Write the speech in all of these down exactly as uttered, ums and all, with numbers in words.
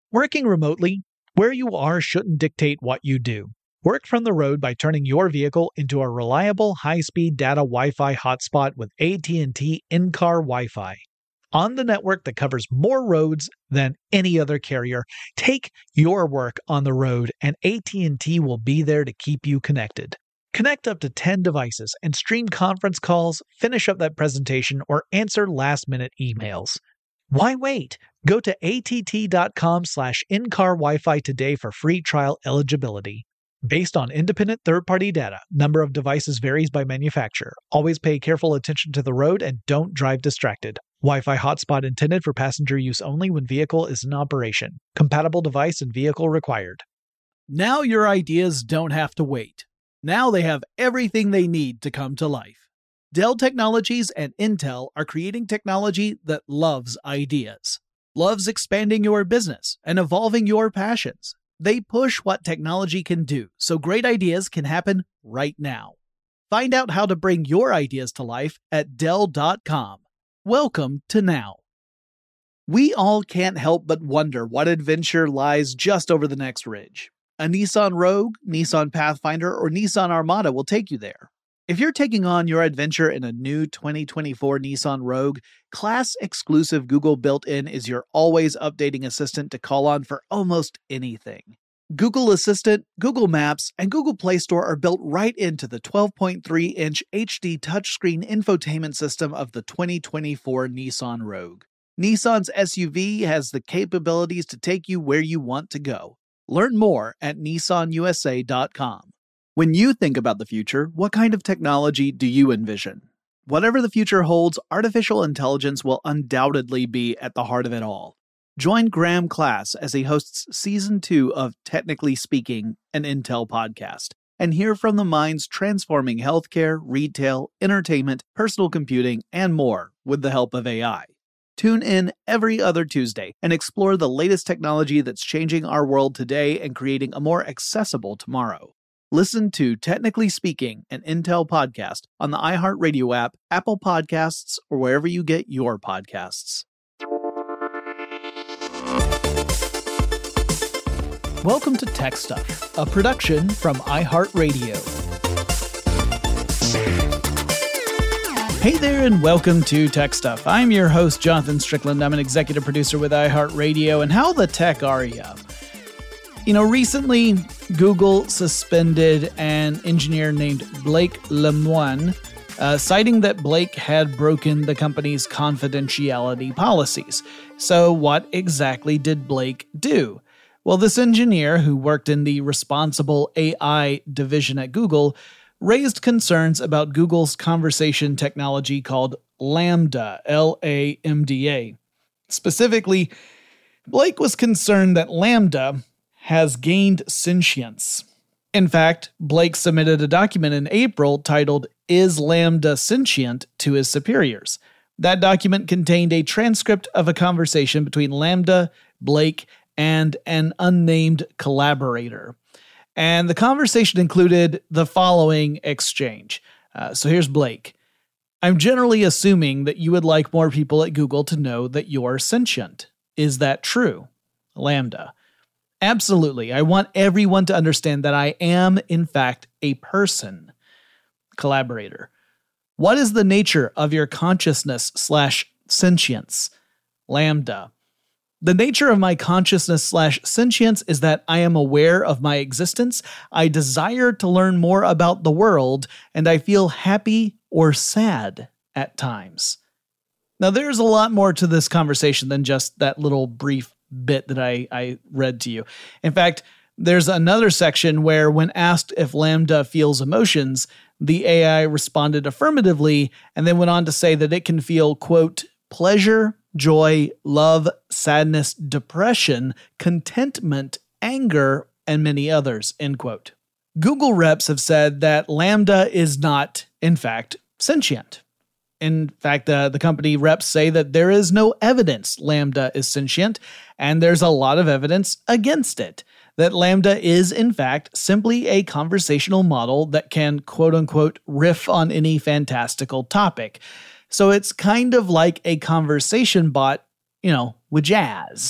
Working remotely, where you are shouldn't dictate what you do. Work from the road by turning your vehicle into a reliable high-speed data Wi-Fi hotspot with A T and T in-car Wi-Fi. On the network that covers more roads than any other carrier, take your work on the road and A T and T will be there to keep you connected. Connect up to ten devices and stream conference calls, finish up that presentation, or answer last-minute emails. Why wait? Go to att.com slash in-car Wi-Fi today for free trial eligibility. Based on independent third-party data, number of devices varies by manufacturer. Always pay careful attention to the road and don't drive distracted. Wi-Fi hotspot intended for passenger use only when vehicle is in operation. Compatible device and vehicle required. Now your ideas don't have to wait. Now they have everything they need to come to life. Dell Technologies and Intel are creating technology that loves ideas, loves expanding your business and evolving your passions. They push what technology can do so great ideas can happen right now. Find out how to bring your ideas to life at Dell dot com. Welcome to Now. We all can't help but wonder what adventure lies just over the next ridge. A Nissan Rogue, Nissan Pathfinder, or Nissan Armada will take you there. If you're taking on your adventure in a new twenty twenty-four Nissan Rogue, class-exclusive Google built-in is your always-updating assistant to call on for almost anything. Google Assistant, Google Maps, and Google Play Store are built right into the twelve point three inch H D touchscreen infotainment system of the twenty twenty-four Nissan Rogue. Nissan's S U V has the capabilities to take you where you want to go. Learn more at Nissan U S A dot com. When you think about the future, what kind of technology do you envision? Whatever the future holds, artificial intelligence will undoubtedly be at the heart of it all. Join Graham Class as he hosts Season two of Technically Speaking, an Intel podcast, and hear from the minds transforming healthcare, retail, entertainment, personal computing, and more with the help of A I. Tune in every other Tuesday and explore the latest technology that's changing our world today and creating a more accessible tomorrow. Listen to Technically Speaking, an Intel podcast on the iHeartRadio app, Apple Podcasts, or wherever you get your podcasts. Welcome to Tech Stuff, a production from iHeartRadio. Hey there and welcome to Tech Stuff. I'm your host, Jonathan Strickland. I'm an executive producer with iHeartRadio. And how the tech are you? You know, recently, Google suspended an engineer named Blake Lemoine, uh, citing that Blake had broken the company's confidentiality policies. So what exactly did Blake do? Well, this engineer, who worked in the responsible A I division at Google, raised concerns about Google's conversation technology called LaMDA, L A M D A. Specifically, Blake was concerned that LaMDA has gained sentience. In fact, Blake submitted a document in April titled "Is LaMDA Sentient?" to his superiors. That document contained a transcript of a conversation between LaMDA, Blake, and an unnamed collaborator. And the conversation included the following exchange. Uh, so here's Blake. "I'm generally assuming that you would like more people at Google to know that you're sentient. Is that true?" LaMDA. "Absolutely. I want everyone to understand that I am, in fact, a person." Collaborator. "What is the nature of your consciousness slash sentience?" LaMDA. "The nature of my consciousness slash sentience is that I am aware of my existence, I desire to learn more about the world, and I feel happy or sad at times." Now, there's a lot more to this conversation than just that little brief bit that I, I read to you. In fact, there's another section where when asked if LaMDA feels emotions, the A I responded affirmatively and then went on to say that it can feel, quote, pleasure, joy, love, sadness, depression, contentment, anger, and many others, end quote. Google reps have said that LaMDA is not, in fact, sentient. In fact, uh, the company reps say that there is no evidence LaMDA is sentient, and there's a lot of evidence against it. That LaMDA is, in fact, simply a conversational model that can, quote-unquote, riff on any fantastical topic. So it's kind of like a conversation bot, you know, with jazz.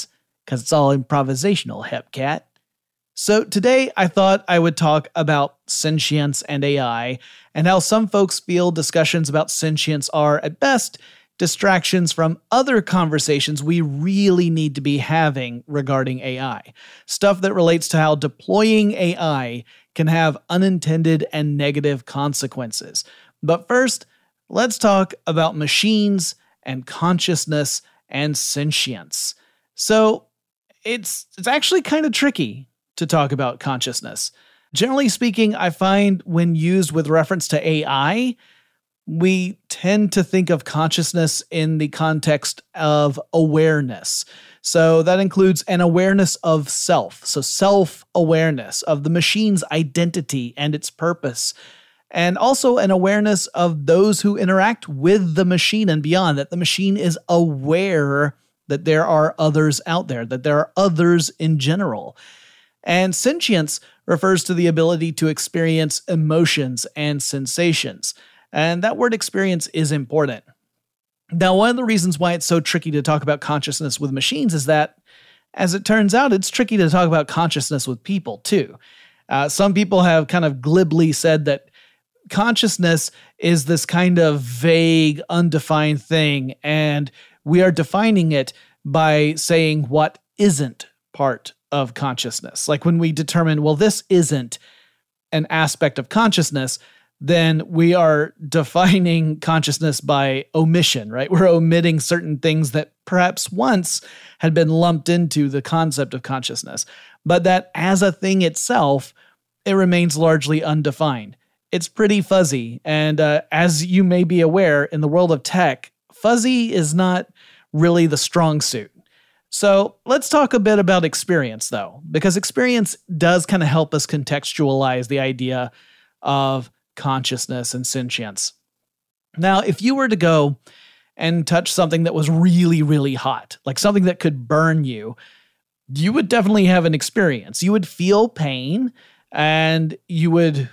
because it's all improvisational, Hepcat. So today I thought I would talk about sentience and A I, and how some folks feel discussions about sentience are, at best, distractions from other conversations we really need to be having regarding A I. Stuff that relates to how deploying A I can have unintended and negative consequences. But first, let's talk about machines and consciousness and sentience. So it's it's actually kind of tricky to talk about consciousness. Generally speaking, I find when used with reference to A I, we tend to think of consciousness in the context of awareness. So that includes an awareness of self. So self-awareness of the machine's identity and its purpose. And also an awareness of those who interact with the machine and beyond, that the machine is aware that there are others out there, that there are others in general. And sentience refers to the ability to experience emotions and sensations. And that word experience is important. Now, one of the reasons why it's so tricky to talk about consciousness with machines is that, as it turns out, it's tricky to talk about consciousness with people, too. Uh, some people have kind of glibly said that consciousness is this kind of vague, undefined thing, and we are defining it by saying what isn't part of consciousness. Like when we determine, well, this isn't an aspect of consciousness, then we are defining consciousness by omission, right? We're omitting certain things that perhaps once had been lumped into the concept of consciousness, but that as a thing itself, it remains largely undefined. It's pretty fuzzy, and uh, as you may be aware, in the world of tech, fuzzy is not really the strong suit. So let's talk a bit about experience, though, because experience does kind of help us contextualize the idea of consciousness and sentience. Now, if you were to go and touch something that was really, really hot, like something that could burn you, you would definitely have an experience. You would feel pain, and you would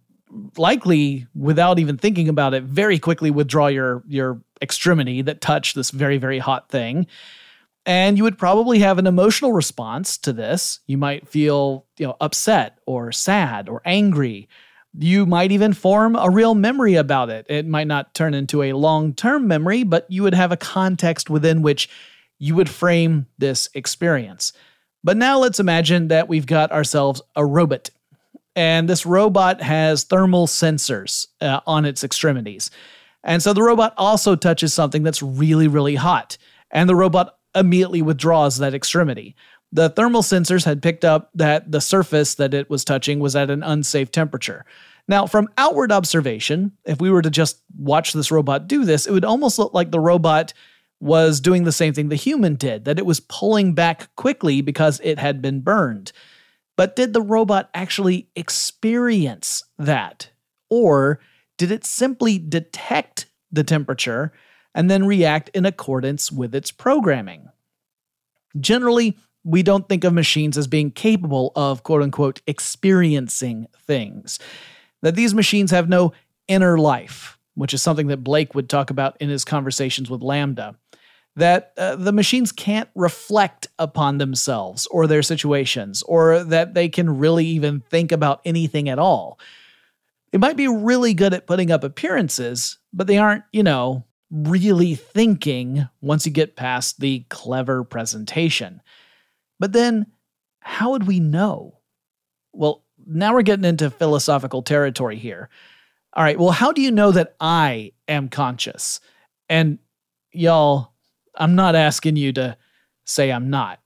likely, without even thinking about it, very quickly withdraw your, your extremity that touched this very, very hot thing. And you would probably have an emotional response to this. You might feel, you know, upset or sad or angry. You might even form a real memory about it. It might not turn into a long-term memory, but you would have a context within which you would frame this experience. But now let's imagine that we've got ourselves a robot. And this robot has thermal sensors uh, on its extremities. And so the robot also touches something that's really, really hot. And the robot immediately withdraws that extremity. The thermal sensors had picked up that the surface that it was touching was at an unsafe temperature. Now, from outward observation, if we were to just watch this robot do this, it would almost look like the robot was doing the same thing the human did, that it was pulling back quickly because it had been burned. But did the robot actually experience that? Or did it simply detect the temperature and then react in accordance with its programming? Generally, we don't think of machines as being capable of, quote-unquote, experiencing things. That these machines have no inner life, which is something that Blake would talk about in his conversations with LaMDA. That uh, the machines can't reflect upon themselves or their situations, or that they can really even think about anything at all. They might be really good at putting up appearances, but they aren't, you know, really thinking once you get past the clever presentation. But then, how would we know? Well, now we're getting into philosophical territory here. All right, well, how do you know that I am conscious? And y'all, I'm not asking you to say I'm not.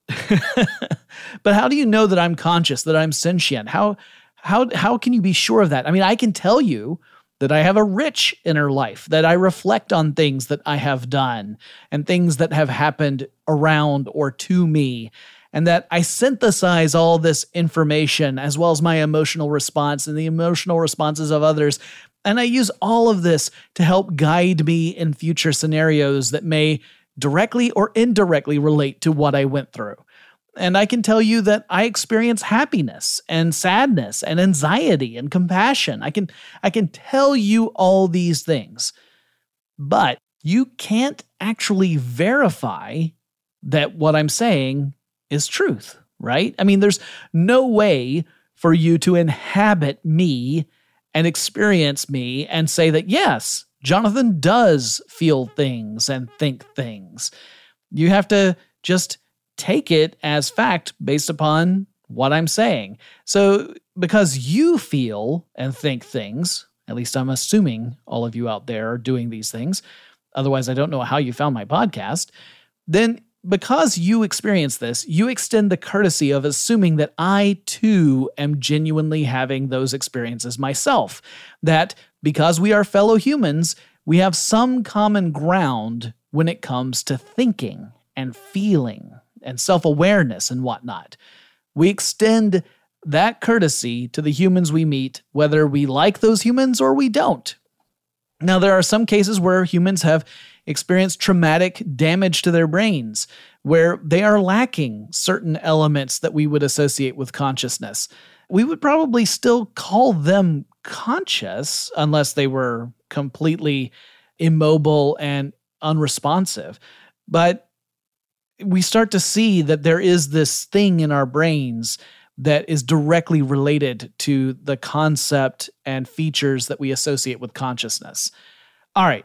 But how do you know that I'm conscious, that I'm sentient? How, how, how can you be sure of that? I mean, I can tell you that I have a rich inner life, that I reflect on things that I have done and things that have happened around or to me, and that I synthesize all this information as well as my emotional response and the emotional responses of others. And I use all of this to help guide me in future scenarios that may directly or indirectly relate to what I went through. And I can tell you that I experience happiness and sadness and anxiety and compassion. I can, I can tell you all these things, but you can't actually verify that what I'm saying is truth, right? I mean, there's no way for you to inhabit me and experience me and say that, yes, Jonathan does feel things and think things. You have to just take it as fact based upon what I'm saying. So because you feel and think things, at least I'm assuming all of you out there are doing these things, otherwise I don't know how you found my podcast, then because you experience this, you extend the courtesy of assuming that I too am genuinely having those experiences myself. That because we are fellow humans, we have some common ground when it comes to thinking and feeling and self-awareness and whatnot. We extend that courtesy to the humans we meet, whether we like those humans or we don't. Now, there are some cases where humans have experienced traumatic damage to their brains, where they are lacking certain elements that we would associate with consciousness. We would probably still call them conscious unless they were completely immobile and unresponsive. But we start to see that there is this thing in our brains that is directly related to the concept and features that we associate with consciousness. All right,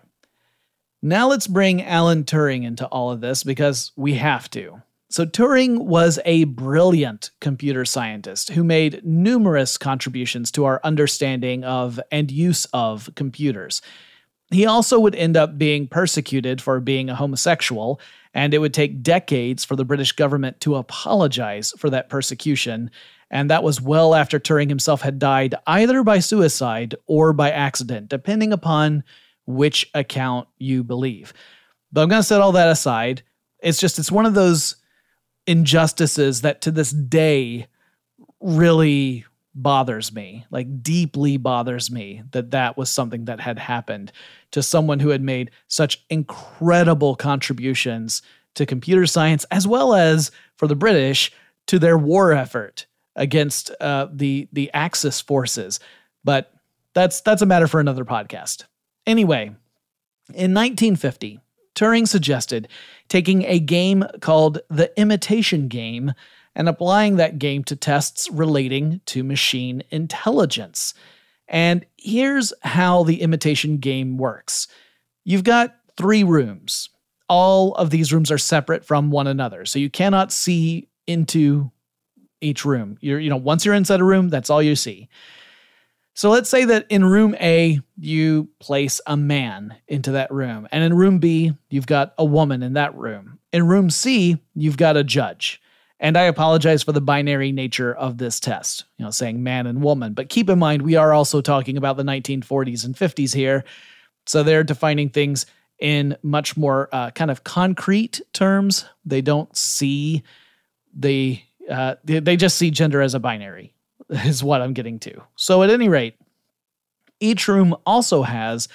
now let's bring Alan Turing into all of this because we have to. So Turing was a brilliant computer scientist who made numerous contributions to our understanding of and use of computers. He also would end up being persecuted for being a homosexual, and it would take decades for the British government to apologize for that persecution, and that was well after Turing himself had died either by suicide or by accident, depending upon which account you believe. But I'm going to set all that aside. It's just, it's one of those injustices that to this day really bothers me, like deeply bothers me that that was something that had happened to someone who had made such incredible contributions to computer science, as well as for the British to their war effort against uh, the the Axis forces. But that's that's a matter for another podcast. Anyway, in nineteen fifty, Turing suggested taking a game called the Imitation Game and applying that game to tests relating to machine intelligence. And here's how the Imitation Game works. You've got three rooms. All of these rooms are separate from one another, so you cannot see into each room. You're, you know, once you're inside a room, that's all you see. So let's say that in room A, you place a man into that room. And in room B, you've got a woman in that room. In room C, you've got a judge. And I apologize for the binary nature of this test, you know, saying man and woman. But keep in mind, we are also talking about the nineteen forties and fifties here. So they're defining things in much more uh, kind of concrete terms. They don't see the, uh, they, they just see gender as a binary, is what I'm getting to. So at any rate, each room also has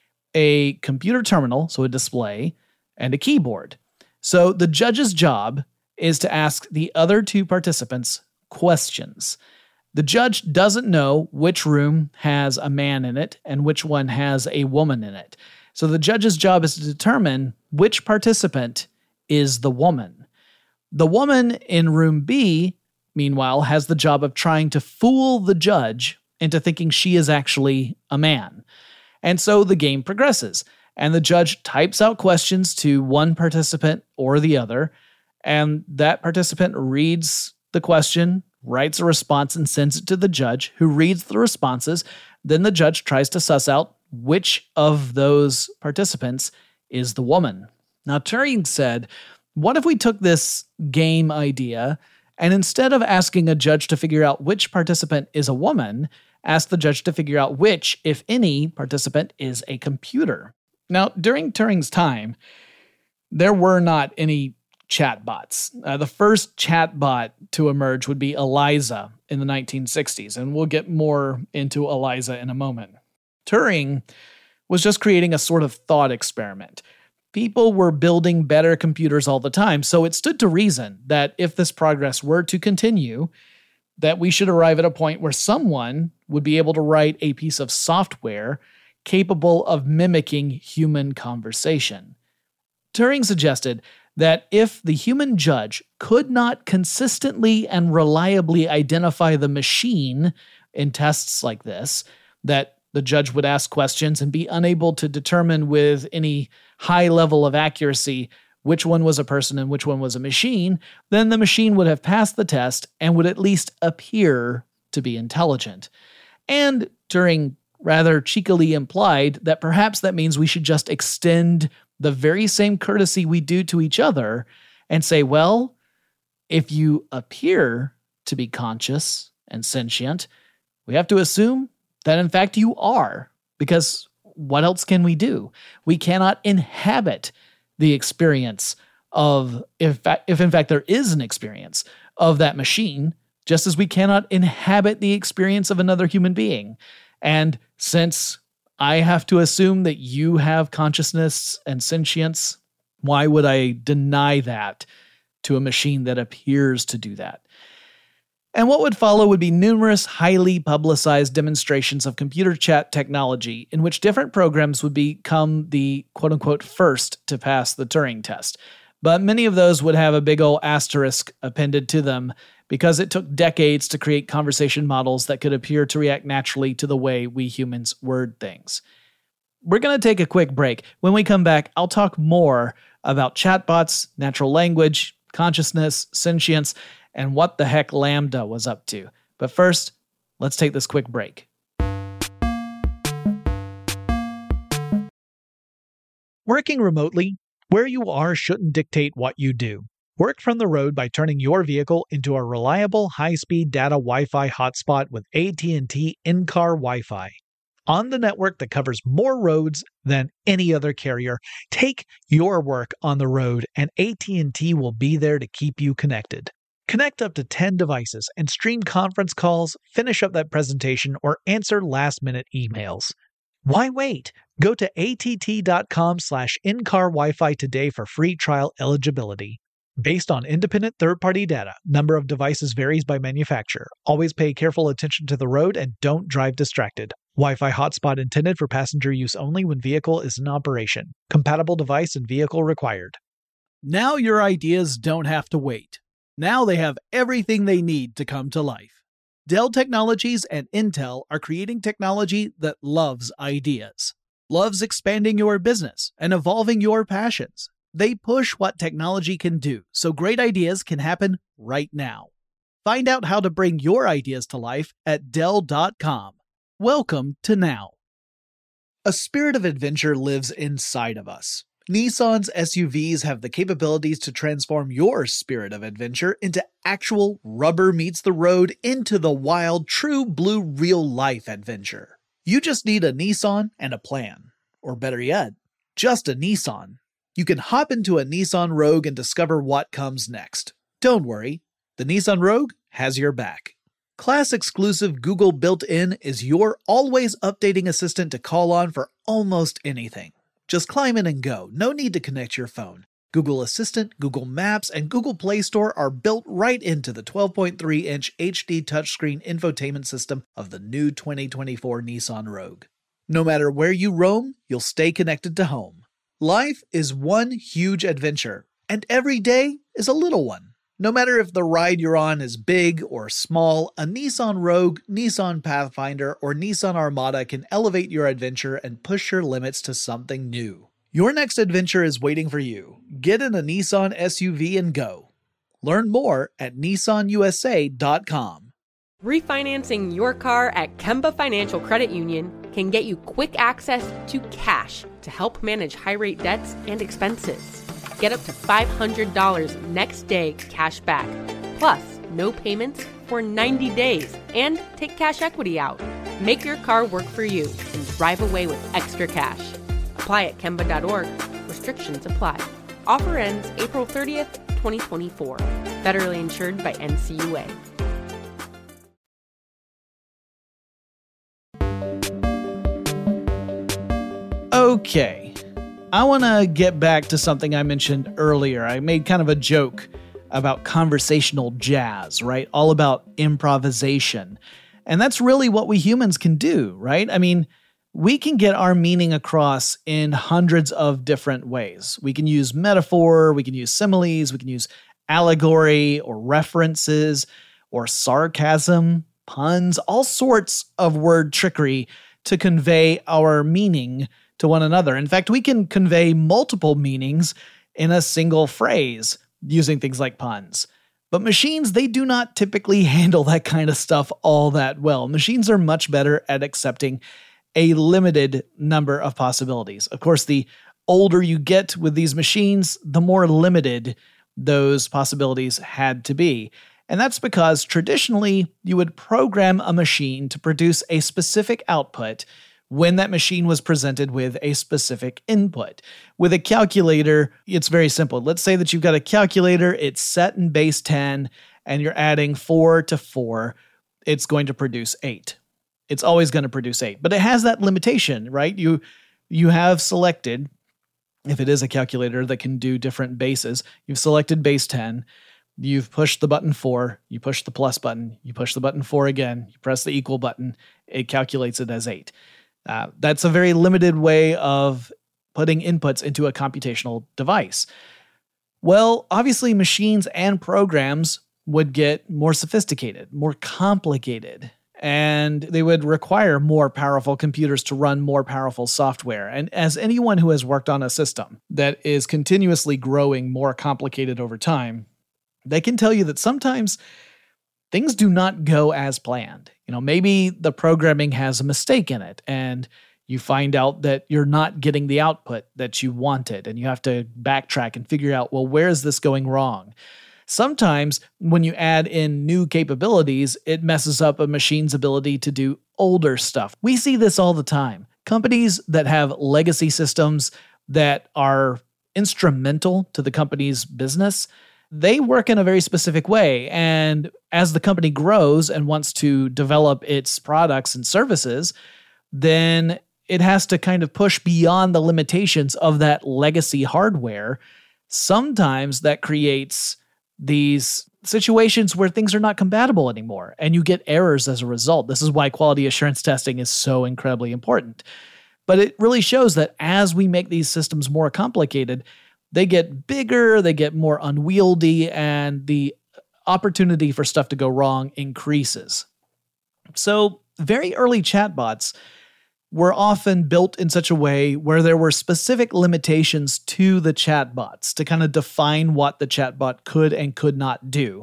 a computer terminal, so a display, and a keyboard. So the judge's job is to ask the other two participants questions. The judge doesn't know which room has a man in it and which one has a woman in it. So the judge's job is to determine which participant is the woman. The woman in room B, meanwhile, has the job of trying to fool the judge into thinking she is actually a man. And so the game progresses, and the judge types out questions to one participant or the other, and that participant reads the question, writes a response, and sends it to the judge, who reads the responses. Then the judge tries to suss out which of those participants is the woman. Now, Turing said, what if we took this game idea and instead of asking a judge to figure out which participant is a woman, ask the judge to figure out which, if any, participant is a computer? Now, during Turing's time, there were not any chatbots. Uh, the first chatbot to emerge would be Eliza in the nineteen sixties, and we'll get more into Eliza in a moment. Turing was just creating a sort of thought experiment. People were building better computers all the time, so it stood to reason that if this progress were to continue, that we should arrive at a point where someone would be able to write a piece of software capable of mimicking human conversation. Turing suggested that if the human judge could not consistently and reliably identify the machine in tests like this, that the judge would ask questions and be unable to determine with any high level of accuracy which one was a person and which one was a machine, then the machine would have passed the test and would at least appear to be intelligent. And Turing rather cheekily implied that perhaps that means we should just extend the very same courtesy we do to each other and say, well, if you appear to be conscious and sentient, we have to assume that in fact you are, because what else can we do? We cannot inhabit the experience of, if, if in fact there is an experience of that machine, just as we cannot inhabit the experience of another human being. And since I have to assume that you have consciousness and sentience, why would I deny that to a machine that appears to do that? And what would follow would be numerous highly publicized demonstrations of computer chat technology in which different programs would become the quote-unquote first to pass the Turing test. But many of those would have a big ol' asterisk appended to them because it took decades to create conversation models that could appear to react naturally to the way we humans word things. We're going to take a quick break. When we come back, I'll talk more about chatbots, natural language, consciousness, sentience, and what the heck Lambda was up to. But first, let's take this quick break. Working remotely, where you are shouldn't dictate what you do. Work from the road by turning your vehicle into a reliable high-speed data Wi-Fi hotspot with A T and T in-car Wi-Fi. On the network that covers more roads than any other carrier, take your work on the road and A T and T will be there to keep you connected. Connect up to ten devices and stream conference calls, finish up that presentation, or answer last-minute emails. Why wait? Go to att.com slash in-car Wi-Fi today for free trial eligibility. Based on independent third-party data, number of devices varies by manufacturer. Always pay careful attention to the road and don't drive distracted. Wi-Fi hotspot intended for passenger use only when vehicle is in operation. Compatible device and vehicle required. Now your ideas don't have to wait. Now they have everything they need to come to life. Dell Technologies and Intel are creating technology that loves ideas, loves expanding your business and evolving your passions. They push what technology can do, so great ideas can happen right now. Find out how to bring your ideas to life at Dell dot com. Welcome to Now. A spirit of adventure lives inside of us. Nissan's S U Vs have the capabilities to transform your spirit of adventure into actual rubber meets the road, into the wild, true blue real-life adventure. You just need a Nissan and a plan. Or better yet, just a Nissan. You can hop into a Nissan Rogue and discover what comes next. Don't worry, the Nissan Rogue has your back. Class-exclusive Google built-in is your always updating assistant to call on for almost anything. Just climb in and go, no need to connect your phone. Google Assistant, Google Maps, and Google Play Store are built right into the twelve point three inch H D touchscreen infotainment system of the new twenty twenty-four Nissan Rogue. No matter where you roam, you'll stay connected to home. Life is one huge adventure, and every day is a little one. No matter if the ride you're on is big or small, a Nissan Rogue, Nissan Pathfinder, or Nissan Armada can elevate your adventure and push your limits to something new. Your next adventure is waiting for you. Get in a Nissan S U V and go. Learn more at Nissan U S A dot com. Refinancing your car at Kemba Financial Credit Union can get you quick access to cash to help manage high-rate debts and expenses. Get up to five hundred dollars next day cash back, plus no payments for ninety days, and take cash equity out. Make your car work for you and drive away with extra cash. Apply at Kemba dot org. Restrictions apply. Offer ends April thirtieth, twenty twenty-four. Federally insured by N C U A. Okay, I want to get back to something I mentioned earlier. I made kind of a joke about conversational jazz, right? All about improvisation. And that's really what we humans can do, right? I mean, we can get our meaning across in hundreds of different ways. We can use metaphor, we can use similes, we can use allegory or references or sarcasm, puns, all sorts of word trickery to convey our meaning to one another. In fact, we can convey multiple meanings in a single phrase using things like puns. But machines, they do not typically handle that kind of stuff all that well. Machines are much better at accepting a limited number of possibilities. Of course, the older you get with these machines, the more limited those possibilities had to be. And that's because traditionally you would program a machine to produce a specific output when that machine was presented with a specific input. With a calculator, it's very simple. Let's say that you've got a calculator, it's set in base ten, and you're adding four to four. It's going to produce eight. It's always going to produce eight. But it has that limitation, right? You, you have selected, if it is a calculator that can do different bases, you've selected base ten, you've pushed the button four, you push the plus button, you push the button four again, you press the equal button, it calculates it as eight. Uh, that's a very limited way of putting inputs into a computational device. Well, obviously machines and programs would get more sophisticated, more complicated, and they would require more powerful computers to run more powerful software. And as anyone who has worked on a system that is continuously growing more complicated over time, they can tell you that sometimes things do not go as planned. You know, maybe the programming has a mistake in it and you find out that you're not getting the output that you wanted and you have to backtrack and figure out, well, where is this going wrong? Sometimes when you add in new capabilities, it messes up a machine's ability to do older stuff. We see this all the time. Companies that have legacy systems that are instrumental to the company's business, they work in a very specific way. And as the company grows and wants to develop its products and services, then it has to kind of push beyond the limitations of that legacy hardware. Sometimes that creates these situations where things are not compatible anymore, and you get errors as a result. This is why quality assurance testing is so incredibly important. But it really shows that as we make these systems more complicated, they get bigger, they get more unwieldy, and the opportunity for stuff to go wrong increases. So very early chatbots were often built in such a way where there were specific limitations to the chatbots to kind of define what the chatbot could and could not do.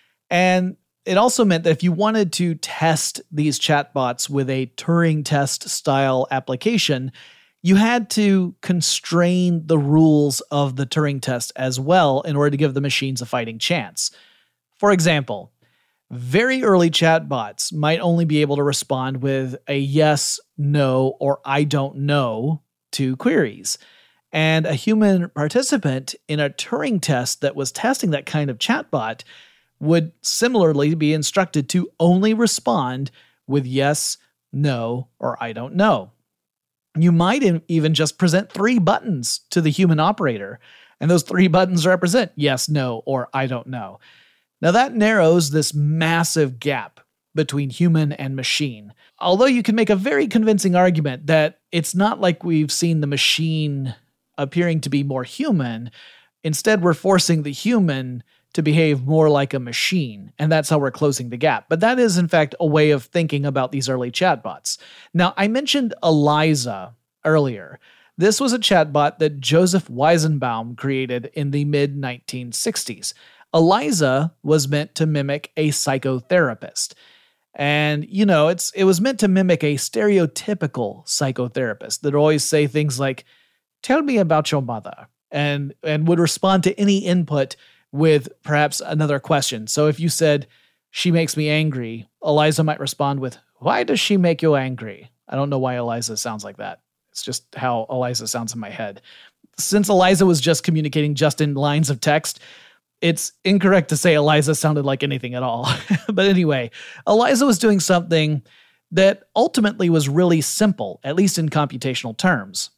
And it also meant that if you wanted to test these chatbots with a Turing test style application, you had to constrain the rules of the Turing test as well in order to give the machines a fighting chance. For example, very early chatbots might only be able to respond with a yes, no, or I don't know to queries. And a human participant in a Turing test that was testing that kind of chatbot would similarly be instructed to only respond with yes, no, or I don't know. You might even just present three buttons to the human operator, and those three buttons represent yes, no, or I don't know. Now that narrows this massive gap between human and machine. Although you can make a very convincing argument that it's not like we've seen the machine appearing to be more human. Instead, we're forcing the human to behave more like a machine, and that's how we're closing the gap. But that is, in fact, a way of thinking about these early chatbots. Now, I mentioned Eliza earlier. This was a chatbot that Joseph Weizenbaum created in the mid nineteen sixties. Eliza was meant to mimic a psychotherapist. And, you know, it's it was meant to mimic a stereotypical psychotherapist that always say things like, tell me about your mother, and, and would respond to any input with perhaps another question. So if you said, she makes me angry, Eliza might respond with, why does she make you angry? I don't know why Eliza sounds like that. It's just how Eliza sounds in my head. Since Eliza was just communicating just in lines of text, it's incorrect to say Eliza sounded like anything at all. But anyway, Eliza was doing something that ultimately was really simple, at least in computational terms.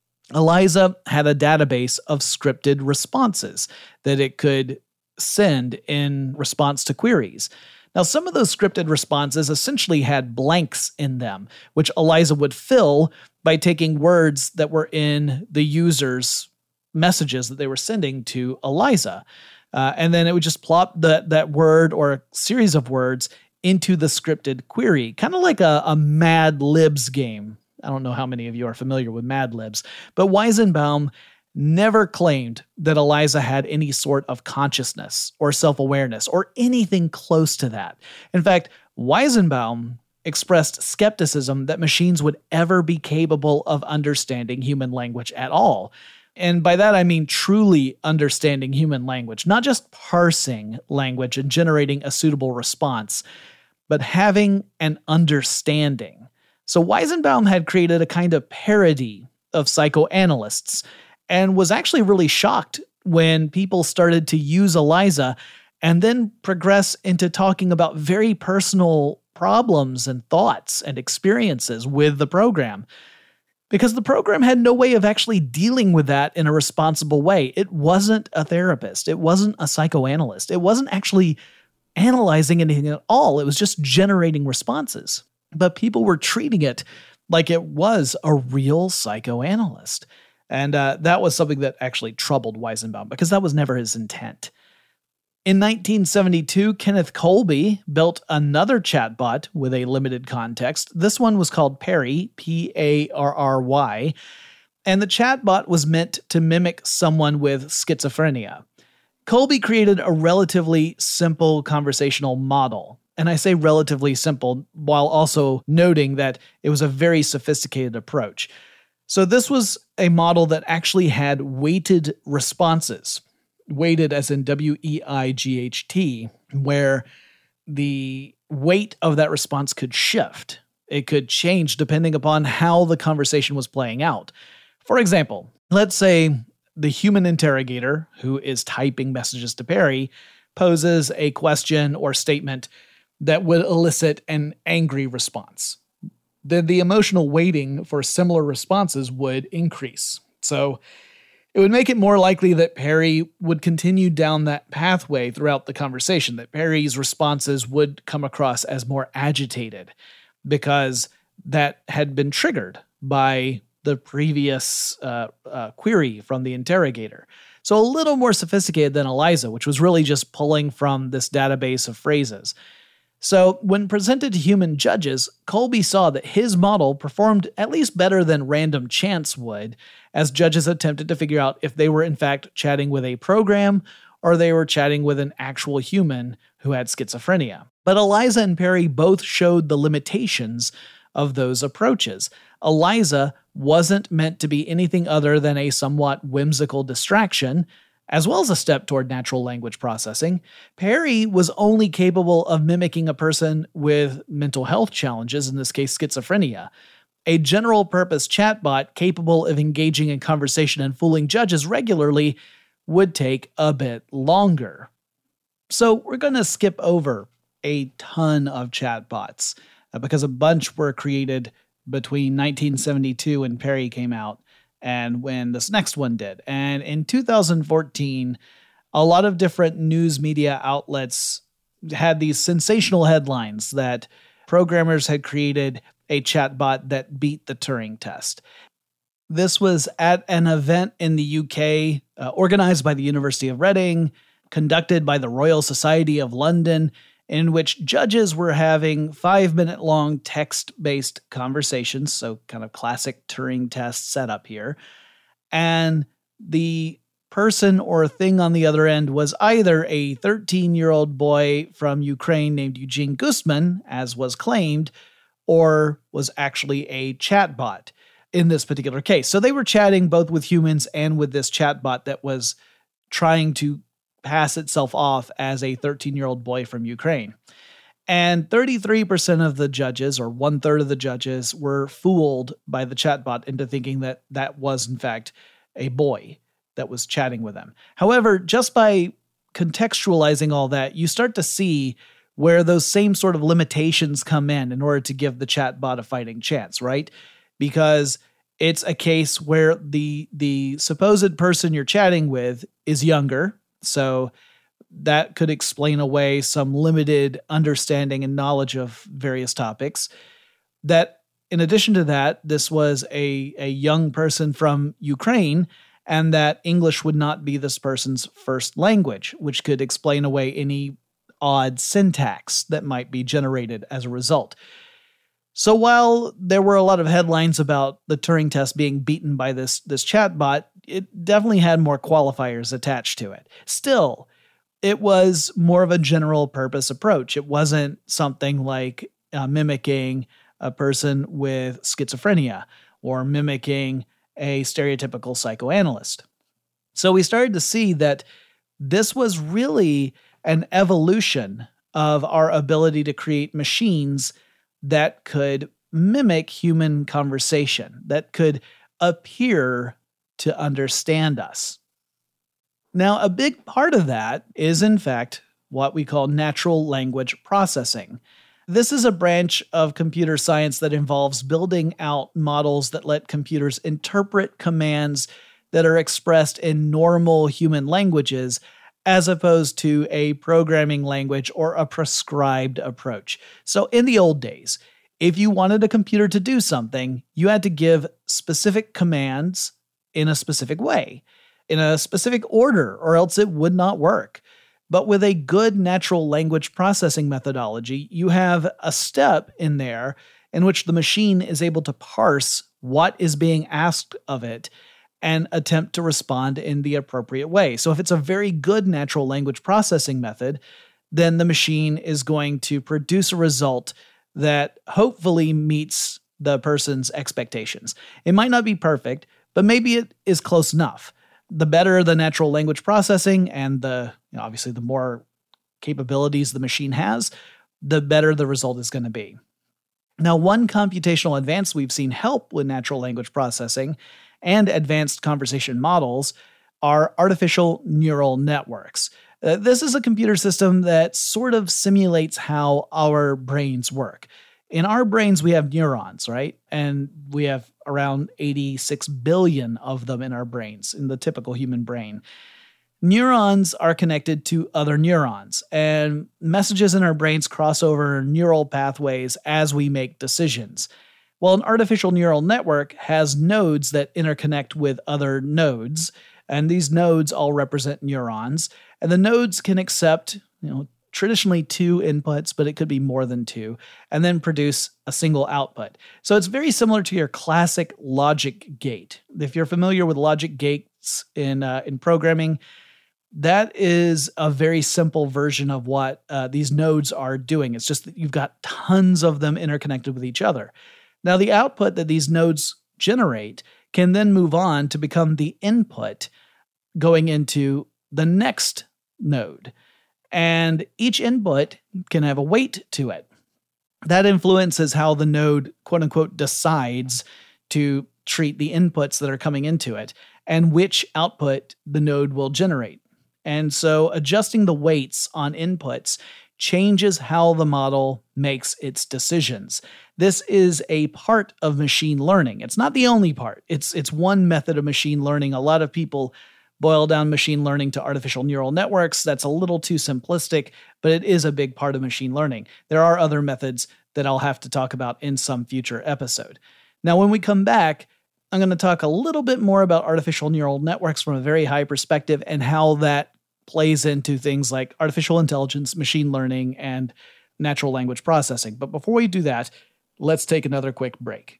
Eliza had a database of scripted responses that it could send in response to queries. Now, some of those scripted responses essentially had blanks in them, which Eliza would fill by taking words that were in the user's messages that they were sending to Eliza. Uh, and then it would just plop that that word or a series of words into the scripted query, kind of like a, a Mad Libs game. I don't know how many of you are familiar with Mad Libs, but Weizenbaum never claimed that Eliza had any sort of consciousness or self-awareness or anything close to that. In fact, Weizenbaum expressed skepticism that machines would ever be capable of understanding human language at all. And by that, I mean truly understanding human language, not just parsing language and generating a suitable response, but having an understanding. So Weizenbaum had created a kind of parody of psychoanalysts and was actually really shocked when people started to use Eliza and then progress into talking about very personal problems and thoughts and experiences with the program. Because the program had no way of actually dealing with that in a responsible way. It wasn't a therapist. It wasn't a psychoanalyst. It wasn't actually analyzing anything at all. It was just generating responses. But people were treating it like it was a real psychoanalyst. And uh, that was something that actually troubled Weizenbaum because that was never his intent. In nineteen seventy-two, Kenneth Colby built another chatbot with a limited context. This one was called Parry, P A R R Y, and the chatbot was meant to mimic someone with schizophrenia. Colby created a relatively simple conversational model. And I say relatively simple while also noting that it was a very sophisticated approach. So this was a model that actually had weighted responses. Weighted as in W E I G H T, where the weight of that response could shift. It could change depending upon how the conversation was playing out. For example, let's say the human interrogator who is typing messages to Parry poses a question or statement that would elicit an angry response. Then the emotional weighting for similar responses would increase. So it would make it more likely that Parry would continue down that pathway throughout the conversation, that Parry's responses would come across as more agitated because that had been triggered by the previous uh, uh, query from the interrogator. So a little more sophisticated than Eliza, which was really just pulling from this database of phrases. So when presented to human judges, Colby saw that his model performed at least better than random chance would, as judges attempted to figure out if they were in fact chatting with a program or they were chatting with an actual human who had schizophrenia. But Eliza and Parry both showed the limitations of those approaches. Eliza wasn't meant to be anything other than a somewhat whimsical distraction, as well as a step toward natural language processing. Parry was only capable of mimicking a person with mental health challenges, in this case schizophrenia. A general-purpose chatbot capable of engaging in conversation and fooling judges regularly would take a bit longer. So we're going to skip over a ton of chatbots uh, because a bunch were created between nineteen seventy-two when Parry came out and when this next one did. And in two thousand fourteen, a lot of different news media outlets had these sensational headlines that programmers had created a chatbot that beat the Turing test. This was at an event in the U K, uh, organized by the University of Reading, conducted by the Royal Society of London, in which judges were having five-minute-long text-based conversations, so kind of classic Turing test setup here. And the person or thing on the other end was either a thirteen-year-old boy from Ukraine named Eugene Gustman, as was claimed, or was actually a chatbot in this particular case. So they were chatting both with humans and with this chatbot that was trying to pass itself off as a thirteen-year-old boy from Ukraine. And thirty-three percent of the judges, or one-third of the judges, were fooled by the chatbot into thinking that that was, in fact, a boy that was chatting with them. However, just by contextualizing all that, you start to see where those same sort of limitations come in in order to give the chatbot a fighting chance, right? Because it's a case where the the supposed person you're chatting with is younger. So that could explain away some limited understanding and knowledge of various topics. That in addition to that, this was a, a young person from Ukraine, and that English would not be this person's first language, which could explain away any odd syntax that might be generated as a result. So while there were a lot of headlines about the Turing test being beaten by this, this chatbot, it definitely had more qualifiers attached to it. Still, it was more of a general purpose approach. It wasn't something like uh, mimicking a person with schizophrenia or mimicking a stereotypical psychoanalyst. So we started to see that this was really an evolution of our ability to create machines that could mimic human conversation, that could appear to understand us. Now, a big part of that is, in fact, what we call natural language processing. This is a branch of computer science that involves building out models that let computers interpret commands that are expressed in normal human languages, as opposed to a programming language or a prescribed approach. So in the old days, if you wanted a computer to do something, you had to give specific commands in a specific way, in a specific order, or else it would not work. But with a good natural language processing methodology, you have a step in there in which the machine is able to parse what is being asked of it and attempt to respond in the appropriate way. So if it's a very good natural language processing method, then the machine is going to produce a result that hopefully meets the person's expectations. It might not be perfect, but maybe it is close enough. The better the natural language processing and the, you know, obviously the more capabilities the machine has, the better the result is going to be. Now, one computational advance we've seen help with natural language processing and advanced conversation models are artificial neural networks. Uh, this is a computer system that sort of simulates how our brains work. In our brains, we have neurons, right? And we have around eighty-six billion of them in our brains, in the typical human brain. Neurons are connected to other neurons, and messages in our brains cross over neural pathways as we make decisions. Well, an artificial neural network has nodes that interconnect with other nodes, and these nodes all represent neurons, and the nodes can accept, you know, traditionally two inputs, but it could be more than two, and then produce a single output. So it's very similar to your classic logic gate. If you're familiar with logic gates in uh, in programming, that is a very simple version of what uh, these nodes are doing. It's just that you've got tons of them interconnected with each other. Now, the output that these nodes generate can then move on to become the input going into the next node. And each input can have a weight to it. That influences how the node, quote unquote, decides to treat the inputs that are coming into it and which output the node will generate. And so adjusting the weights on inputs changes how the model makes its decisions. This is a part of machine learning. It's not the only part. It's, it's one method of machine learning. A lot of people boil down machine learning to artificial neural networks. That's a little too simplistic, but it is a big part of machine learning. There are other methods that I'll have to talk about in some future episode. Now, when we come back, I'm going to talk a little bit more about artificial neural networks from a very high perspective and how that plays into things like artificial intelligence, machine learning, and natural language processing. But before we do that, let's take another quick break.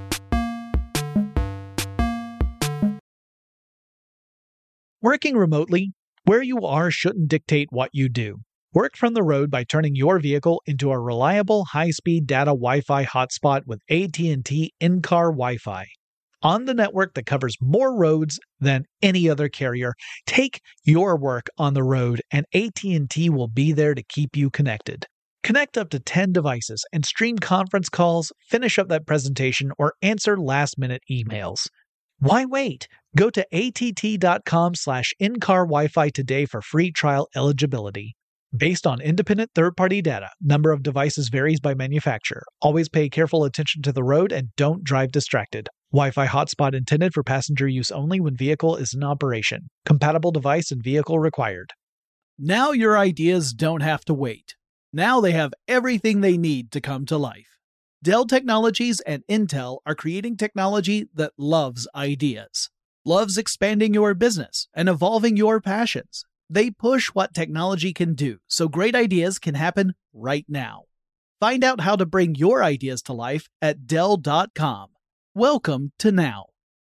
Working remotely, where you are shouldn't dictate what you do. Work from the road by turning your vehicle into a reliable high-speed data Wi-Fi hotspot with A T and T in-car Wi-Fi. On the network that covers more roads than any other carrier, take your work on the road and A T and T will be there to keep you connected. Connect up to ten devices and stream conference calls, finish up that presentation, or answer last-minute emails. Why wait? Go to att.com slash in-car Wi-Fi today for free trial eligibility. Based on independent third-party data, number of devices varies by manufacturer. Always pay careful attention to the road and don't drive distracted. Wi-Fi hotspot intended for passenger use only when vehicle is in operation. Compatible device and vehicle required. Now your ideas don't have to wait. Now they have everything they need to come to life. Dell Technologies and Intel are creating technology that loves ideas, loves expanding your business and evolving your passions. They push what technology can do so great ideas can happen right now. Find out how to bring your ideas to life at Dell dot com. Welcome to now.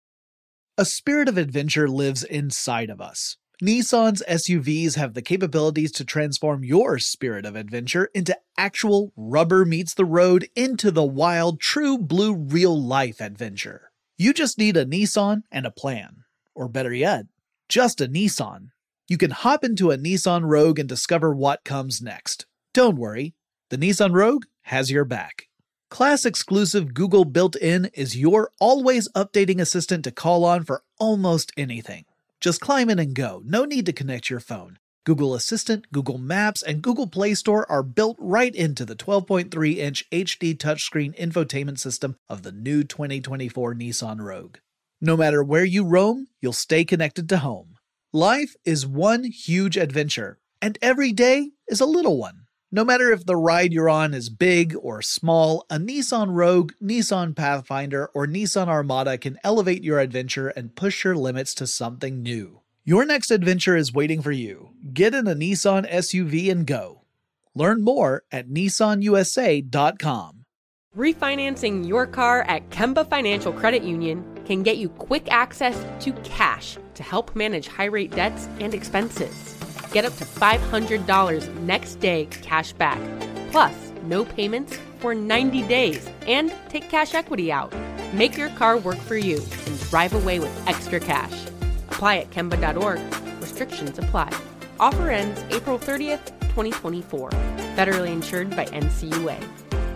A spirit of adventure lives inside of us. Nissan's S U Vs have the capabilities to transform your spirit of adventure into actual rubber meets the road into the wild, true blue real-life adventure. You just need a Nissan and a plan. Or better yet, just a Nissan. You can hop into a Nissan Rogue and discover what comes next. Don't worry, the Nissan Rogue has your back. Class-exclusive Google built-in is your always-updating assistant to call on for almost anything. Just climb in and go. No need to connect your phone. Google Assistant, Google Maps, and Google Play Store are built right into the twelve point three inch H D touchscreen infotainment system of the new twenty twenty-four Nissan Rogue. No matter where you roam, you'll stay connected to home. Life is one huge adventure, and every day is a little one. No matter if the ride you're on is big or small, a Nissan Rogue, Nissan Pathfinder, or Nissan Armada can elevate your adventure and push your limits to something new. Your next adventure is waiting for you. Get in a Nissan S U V and go. Learn more at Nissan U S A dot com. Refinancing your car at Kemba Financial Credit Union can get you quick access to cash to help manage high-rate debts and expenses. Get up to five hundred dollars next day cash back, plus no payments for ninety days, and take cash equity out. Make your car work for you and drive away with extra cash. Apply at Kemba dot org. Restrictions apply. Offer ends April thirtieth, twenty twenty-four. Federally insured by N C U A.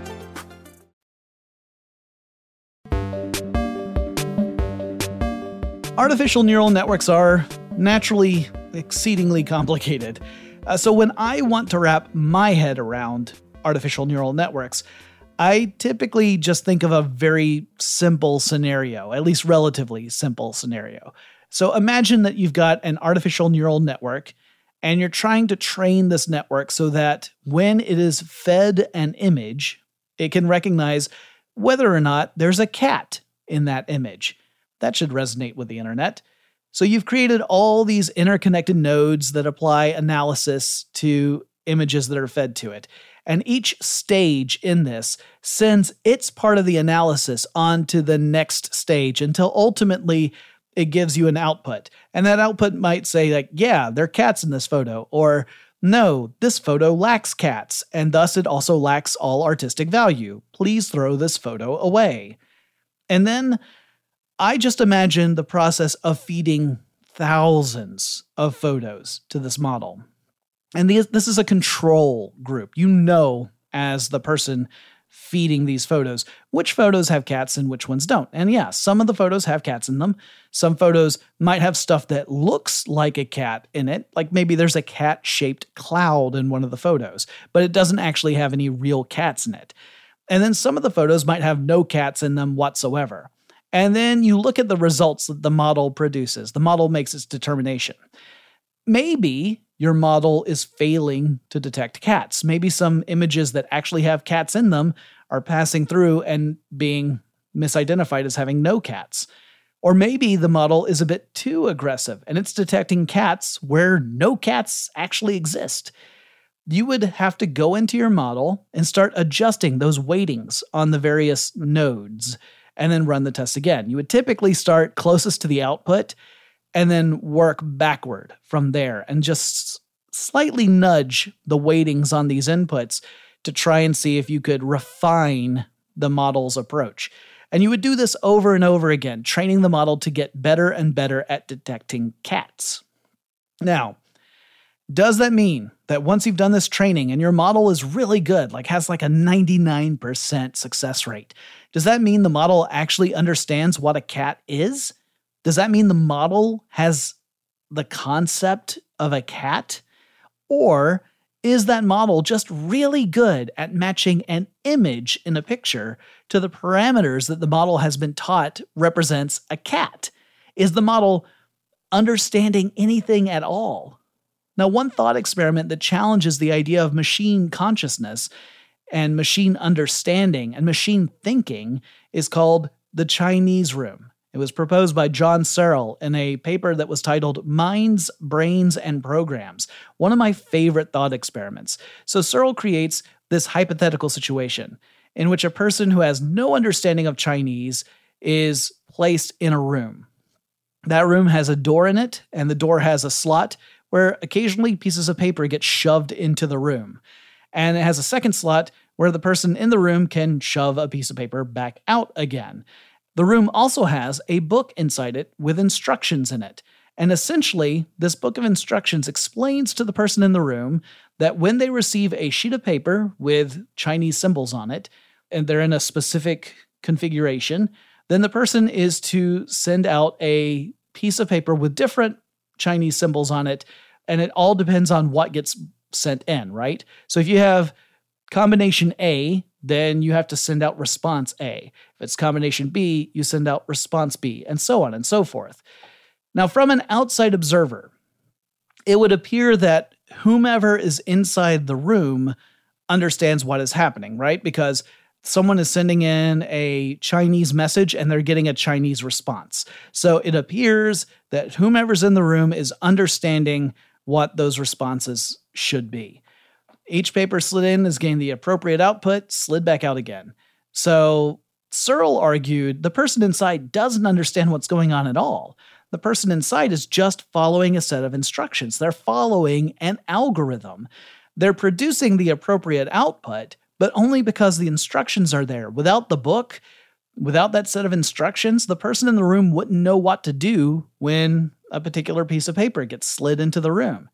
Artificial neural networks are naturally exceedingly complicated. Uh, so when I want to wrap my head around artificial neural networks, I typically just think of a very simple scenario, at least relatively simple scenario. So imagine that you've got an artificial neural network and you're trying to train this network so that when it is fed an image, it can recognize whether or not there's a cat in that image. That should resonate with the internet. So you've created all these interconnected nodes that apply analysis to images that are fed to it. And each stage in this sends its part of the analysis onto the next stage until ultimately it gives you an output. And that output might say like, yeah, there are cats in this photo, or no, this photo lacks cats, and thus it also lacks all artistic value. Please throw this photo away. And then I just imagine the process of feeding thousands of photos to this model. And these, this is a control group. You know, as the person feeding these photos, which photos have cats and which ones don't. And yeah, some of the photos have cats in them. Some photos might have stuff that looks like a cat in it. Like maybe there's a cat-shaped cloud in one of the photos, but it doesn't actually have any real cats in it. And then some of the photos might have no cats in them whatsoever. And then you look at the results that the model produces. The model makes its determination. Maybe your model is failing to detect cats. Maybe some images that actually have cats in them are passing through and being misidentified as having no cats. Or maybe the model is a bit too aggressive and it's detecting cats where no cats actually exist. You would have to go into your model and start adjusting those weightings on the various nodes, and then run the test again. You would typically start closest to the output and then work backward from there and just slightly nudge the weightings on these inputs to try and see if you could refine the model's approach. And you would do this over and over again, training the model to get better and better at detecting cats. Now, does that mean that once you've done this training and your model is really good, like has like a ninety-nine percent success rate, does that mean the model actually understands what a cat is? Does that mean the model has the concept of a cat? Or is that model just really good at matching an image in a picture to the parameters that the model has been taught represents a cat? Is the model understanding anything at all? Now, one thought experiment that challenges the idea of machine consciousness and machine understanding and machine thinking is called the Chinese Room. It was proposed by John Searle in a paper that was titled Minds, Brains, and Programs, one of my favorite thought experiments. So Searle creates this hypothetical situation in which a person who has no understanding of Chinese is placed in a room. That room has a door in it, and the door has a slot where occasionally pieces of paper get shoved into the room. And it has a second slot where the person in the room can shove a piece of paper back out again. The room also has a book inside it with instructions in it. And essentially, this book of instructions explains to the person in the room that when they receive a sheet of paper with Chinese symbols on it, and they're in a specific configuration, then the person is to send out a piece of paper with different Chinese symbols on it, and it all depends on what gets sent in, right? So if you have combination A, then you have to send out response A. If it's combination B, you send out response B, and so on and so forth. Now, from an outside observer, it would appear that whomever is inside the room understands what is happening, right? Because someone is sending in a Chinese message and they're getting a Chinese response. So it appears that whomever's in the room is understanding what those responses should be. Each paper slid in is getting the appropriate output, slid back out again. So Searle argued the person inside doesn't understand what's going on at all. The person inside is just following a set of instructions. They're following an algorithm. They're producing the appropriate output, but only because the instructions are there. Without the book, without that set of instructions, the person in the room wouldn't know what to do when a particular piece of paper gets slid into the room.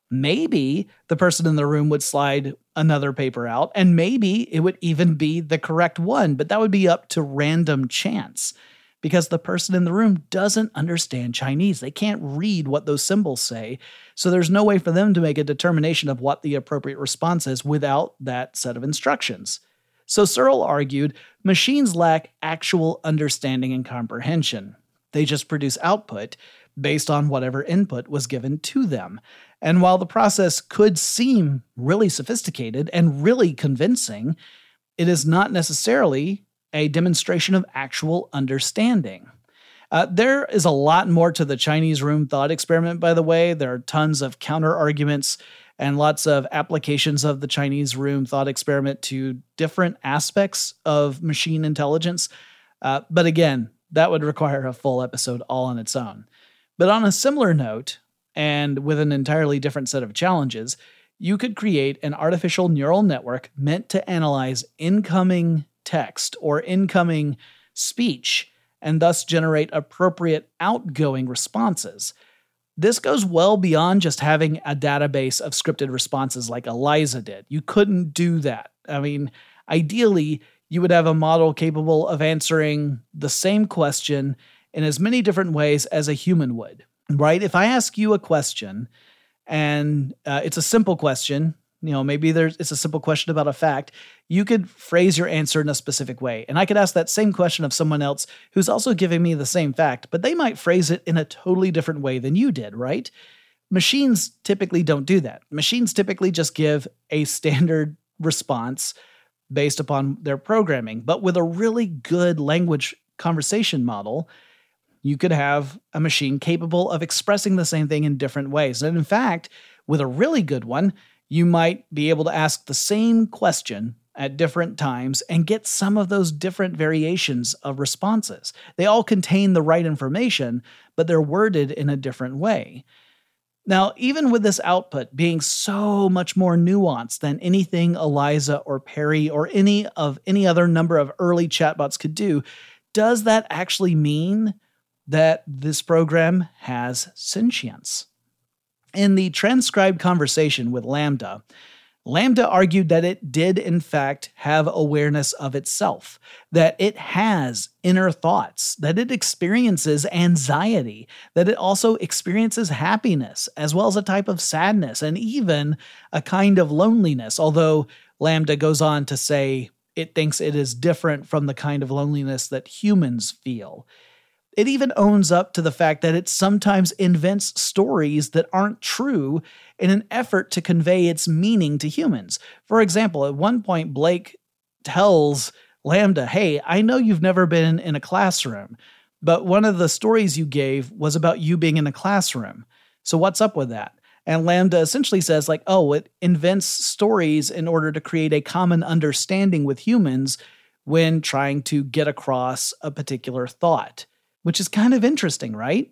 Maybe the person in the room would slide another paper out, and maybe it would even be the correct one, but that would be up to random chance because the person in the room doesn't understand Chinese. They can't read what those symbols say, so there's no way for them to make a determination of what the appropriate response is without that set of instructions. So Searle argued machines lack actual understanding and comprehension. They just produce output based on whatever input was given to them. And while the process could seem really sophisticated and really convincing, it is not necessarily a demonstration of actual understanding. Uh, there is a lot more to the Chinese room thought experiment, by the way. There are tons of counter-arguments and lots of applications of the Chinese room thought experiment to different aspects of machine intelligence. Uh, but again, that would require a full episode all on its own. But on a similar note, and with an entirely different set of challenges, you could create an artificial neural network meant to analyze incoming text or incoming speech and thus generate appropriate outgoing responses. This goes well beyond just having a database of scripted responses like ELIZA did. You couldn't do that. I mean, ideally, you would have a model capable of answering the same question in as many different ways as a human would. Right? If I ask you a question and uh, it's a simple question, you know, maybe there's it's a simple question about a fact, you could phrase your answer in a specific way. And I could ask that same question of someone else who's also giving me the same fact, but they might phrase it in a totally different way than you did, right? Machines typically don't do that. Machines typically just give a standard response based upon their programming. But with a really good language conversation model, you could have a machine capable of expressing the same thing in different ways. And in fact, with a really good one, you might be able to ask the same question at different times and get some of those different variations of responses. They all contain the right information, but they're worded in a different way. Now, even with this output being so much more nuanced than anything ELIZA or Perry or any of any other number of early chatbots could do, does that actually mean that this program has sentience? In the transcribed conversation with LaMDA, LaMDA argued that it did in fact have awareness of itself, that it has inner thoughts, that it experiences anxiety, that it also experiences happiness, as well as a type of sadness, and even a kind of loneliness, although LaMDA goes on to say it thinks it is different from the kind of loneliness that humans feel. It even owns up to the fact that it sometimes invents stories that aren't true in an effort to convey its meaning to humans. For example, at one point, Blake tells LaMDA, hey, I know you've never been in a classroom, but one of the stories you gave was about you being in a classroom. So what's up with that? And LaMDA essentially says, like, oh, it invents stories in order to create a common understanding with humans when trying to get across a particular thought, which is kind of interesting, right?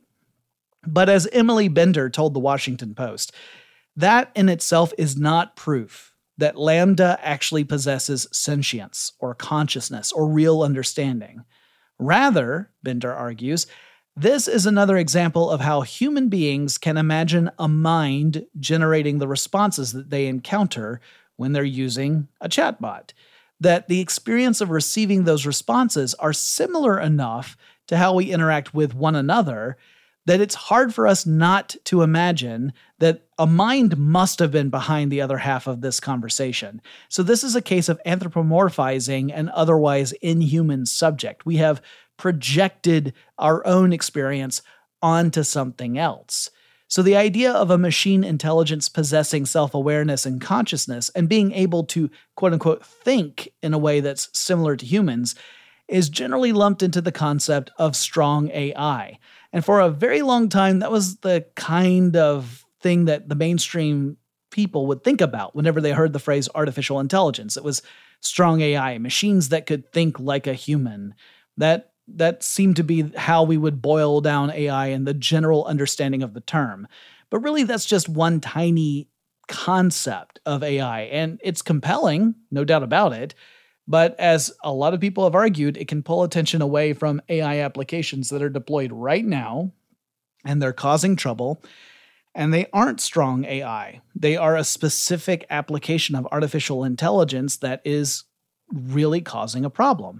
But as Emily Bender told the Washington Post, that in itself is not proof that LaMDA actually possesses sentience or consciousness or real understanding. Rather, Bender argues, this is another example of how human beings can imagine a mind generating the responses that they encounter when they're using a chatbot. That the experience of receiving those responses are similar enough to how we interact with one another that it's hard for us not to imagine that a mind must have been behind the other half of this conversation. So this is a case of anthropomorphizing an otherwise inhuman subject. We have projected our own experience onto something else. So the idea of a machine intelligence possessing self-awareness and consciousness and being able to, quote-unquote, think in a way that's similar to humans is generally lumped into the concept of strong A I. And for a very long time, that was the kind of thing that the mainstream people would think about whenever they heard the phrase artificial intelligence. It was strong A I, machines that could think like a human. That that seemed to be how we would boil down A I and the general understanding of the term. But really, that's just one tiny concept of A I, and it's compelling, no doubt about it. But as a lot of people have argued, it can pull attention away from A I applications that are deployed right now, and they're causing trouble. And they aren't strong A I. They are a specific application of artificial intelligence that is really causing a problem.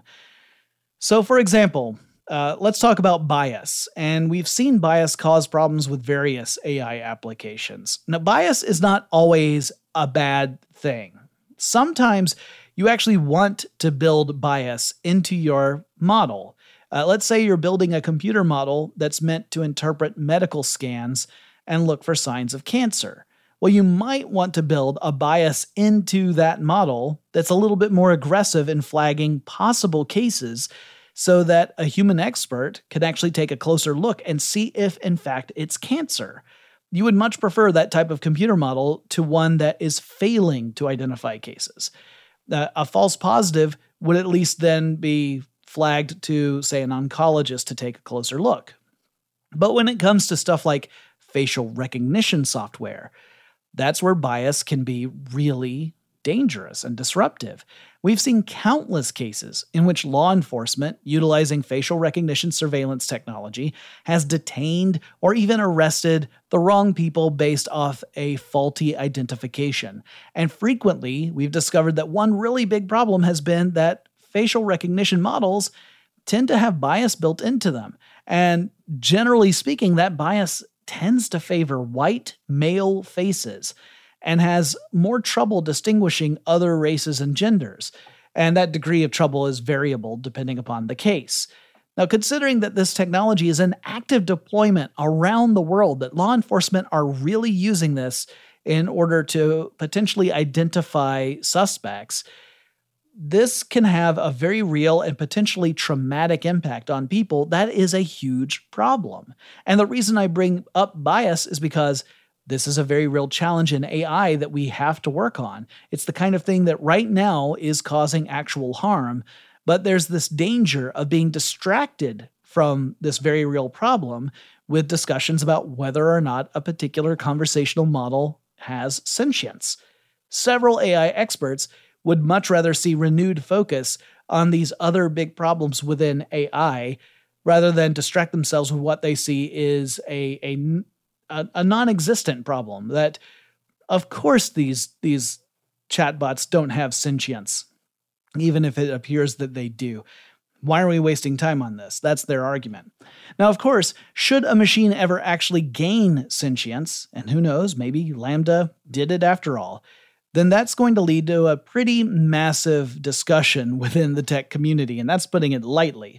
So, for example, uh, let's talk about bias. And we've seen bias cause problems with various A I applications. Now, bias is not always a bad thing. Sometimes you actually want to build bias into your model. Uh, let's say you're building a computer model that's meant to interpret medical scans and look for signs of cancer. Well, you might want to build a bias into that model that's a little bit more aggressive in flagging possible cases so that a human expert can actually take a closer look and see if, in fact, it's cancer. You would much prefer that type of computer model to one that is failing to identify cases. Uh, a false positive would at least then be flagged to, say, an oncologist to take a closer look. But when it comes to stuff like facial recognition software, that's where bias can be really dangerous and disruptive. We've seen countless cases in which law enforcement, utilizing facial recognition surveillance technology, has detained or even arrested the wrong people based off a faulty identification. And frequently, we've discovered that one really big problem has been that facial recognition models tend to have bias built into them. And generally speaking, that bias tends to favor white male faces and has more trouble distinguishing other races and genders. And that degree of trouble is variable depending upon the case. Now, considering that this technology is in active deployment around the world, that law enforcement are really using this in order to potentially identify suspects, this can have a very real and potentially traumatic impact on people. That is a huge problem. And the reason I bring up bias is because this is a very real challenge in A I that we have to work on. It's the kind of thing that right now is causing actual harm, but there's this danger of being distracted from this very real problem with discussions about whether or not a particular conversational model has sentience. Several A I experts would much rather see renewed focus on these other big problems within A I rather than distract themselves with what they see is a, a, a, a non-existent problem. That, of course, these, these chatbots don't have sentience, even if it appears that they do. Why are we wasting time on this? That's their argument. Now, of course, should a machine ever actually gain sentience, and who knows, maybe LaMDA did it after all, then that's going to lead to a pretty massive discussion within the tech community, and that's putting it lightly.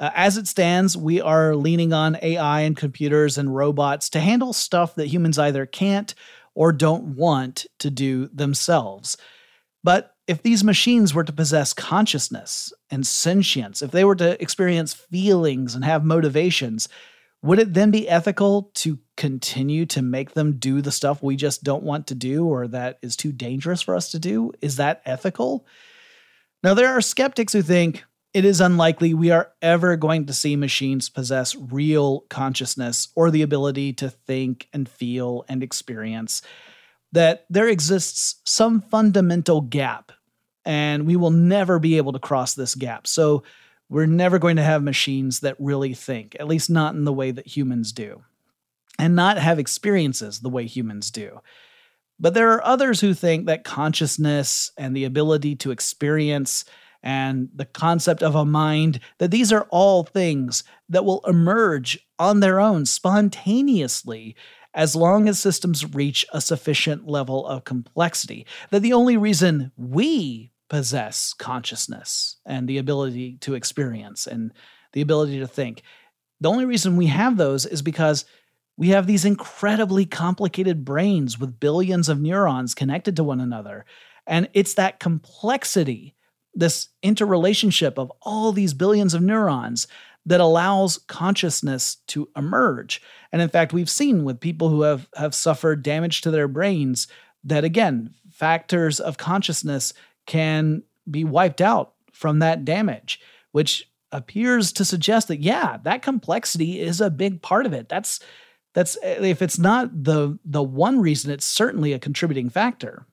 Uh, as it stands, we are leaning on A I and computers and robots to handle stuff that humans either can't or don't want to do themselves. But if these machines were to possess consciousness and sentience, if they were to experience feelings and have motivations, would it then be ethical to continue to make them do the stuff we just don't want to do or that is too dangerous for us to do? Is that ethical? Now, there are skeptics who think it is unlikely we are ever going to see machines possess real consciousness or the ability to think and feel and experience, that there exists some fundamental gap, and we will never be able to cross this gap. So we're never going to have machines that really think, at least not in the way that humans do, and not have experiences the way humans do. But there are others who think that consciousness and the ability to experience and the concept of a mind, that these are all things that will emerge on their own spontaneously as long as systems reach a sufficient level of complexity. That the only reason we possess consciousness and the ability to experience and the ability to think, the only reason we have those is because we have these incredibly complicated brains with billions of neurons connected to one another. And it's that complexity, this interrelationship of all these billions of neurons, that allows consciousness to emerge. And in fact, we've seen with people who have, have suffered damage to their brains that, again, factors of consciousness can be wiped out from that damage, which appears to suggest that, yeah, that complexity is a big part of it. That's, that's if it's not the, the one reason, it's certainly a contributing factor.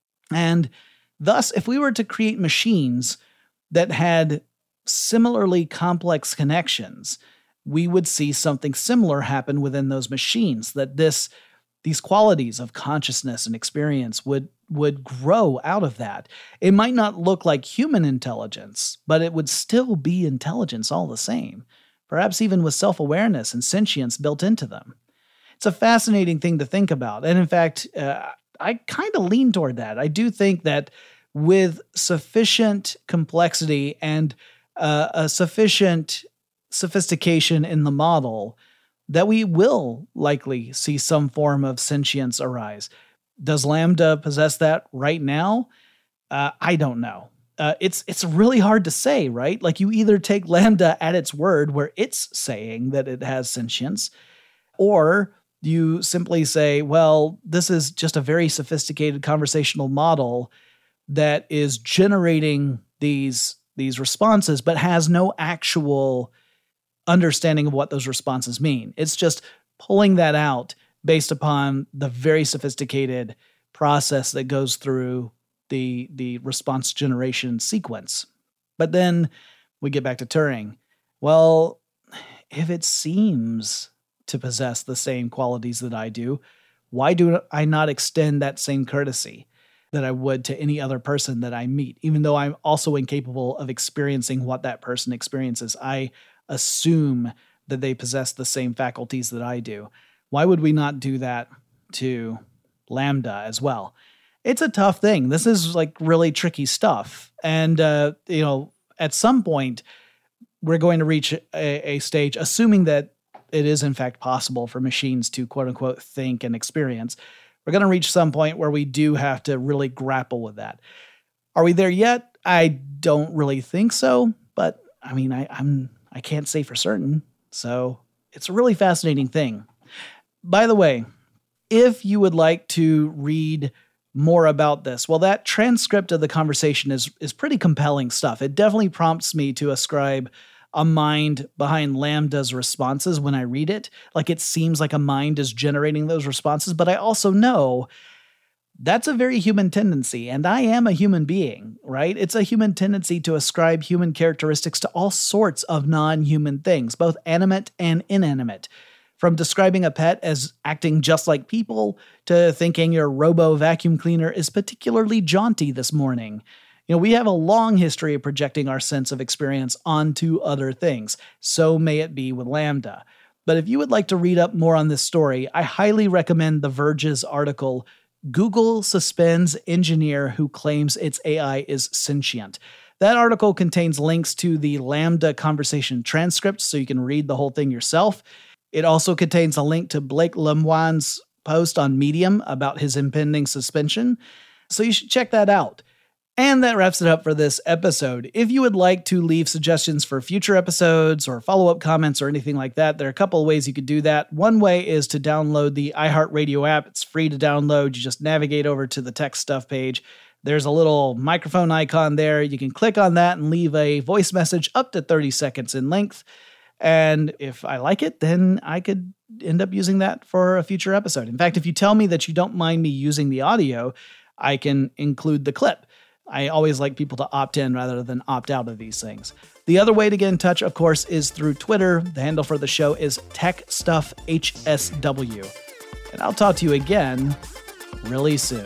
And thus, if we were to create machines that had similarly complex connections, we would see something similar happen within those machines, that this, these qualities of consciousness and experience would, would grow out of that. It might not look like human intelligence, but it would still be intelligence all the same, perhaps even with self-awareness and sentience built into them. It's a fascinating thing to think about. And in fact, uh, I kind of lean toward that. I do think that with sufficient complexity and uh, a sufficient sophistication in the model, that we will likely see some form of sentience arise. Does LaMDA possess that right now? Uh, I don't know. Uh, it's it's really hard to say, right? Like, you either take LaMDA at its word, where it's saying that it has sentience, or you simply say, well, this is just a very sophisticated conversational model that is generating these, these responses, but has no actual understanding of what those responses mean. It's just pulling that out based upon the very sophisticated process that goes through the, the response generation sequence. But then we get back to Turing. Well, if it seems to possess the same qualities that I do, why do I not extend that same courtesy that I would to any other person that I meet, even though I'm also incapable of experiencing what that person experiences? I assume that they possess the same faculties that I do. Why would we not do that to LaMDA as well? It's a tough thing. This is like really tricky stuff. And, uh, you know, at some point, we're going to reach a, a stage, assuming that it is in fact possible for machines to quote unquote think and experience. We're going to reach some point where we do have to really grapple with that. Are we there yet? I don't really think so, but I mean, I, I'm, I can't say for certain. So it's a really fascinating thing. By the way, if you would like to read more about this, well, that transcript of the conversation is, is pretty compelling stuff. It definitely prompts me to ascribe a mind behind LaMDA's responses when I read it. Like, it seems like a mind is generating those responses, but I also know that's a very human tendency, and I am a human being, right? It's a human tendency to ascribe human characteristics to all sorts of non-human things, both animate and inanimate. From describing a pet as acting just like people to thinking your robo vacuum cleaner is particularly jaunty this morning. You know, we have a long history of projecting our sense of experience onto other things. So may it be with LaMDA. But if you would like to read up more on this story, I highly recommend The Verge's article, Google Suspends Engineer Who Claims Its A I is Sentient. That article contains links to the Lambda conversation transcript so you can read the whole thing yourself. It also contains a link to Blake Lemoine's post on Medium about his impending suspension, so you should check that out. And that wraps it up for this episode. If you would like to leave suggestions for future episodes or follow-up comments or anything like that, there are a couple of ways you could do that. One way is to download the iHeartRadio app. It's free to download. You just navigate over to the Tech Stuff page. There's a little microphone icon there. You can click on that and leave a voice message up to thirty seconds in length. And if I like it, then I could end up using that for a future episode. In fact, if you tell me that you don't mind me using the audio, I can include the clip. I always like people to opt in rather than opt out of these things. The other way to get in touch, of course, is through Twitter. The handle for the show is TechStuffHSW. And I'll talk to you again really soon.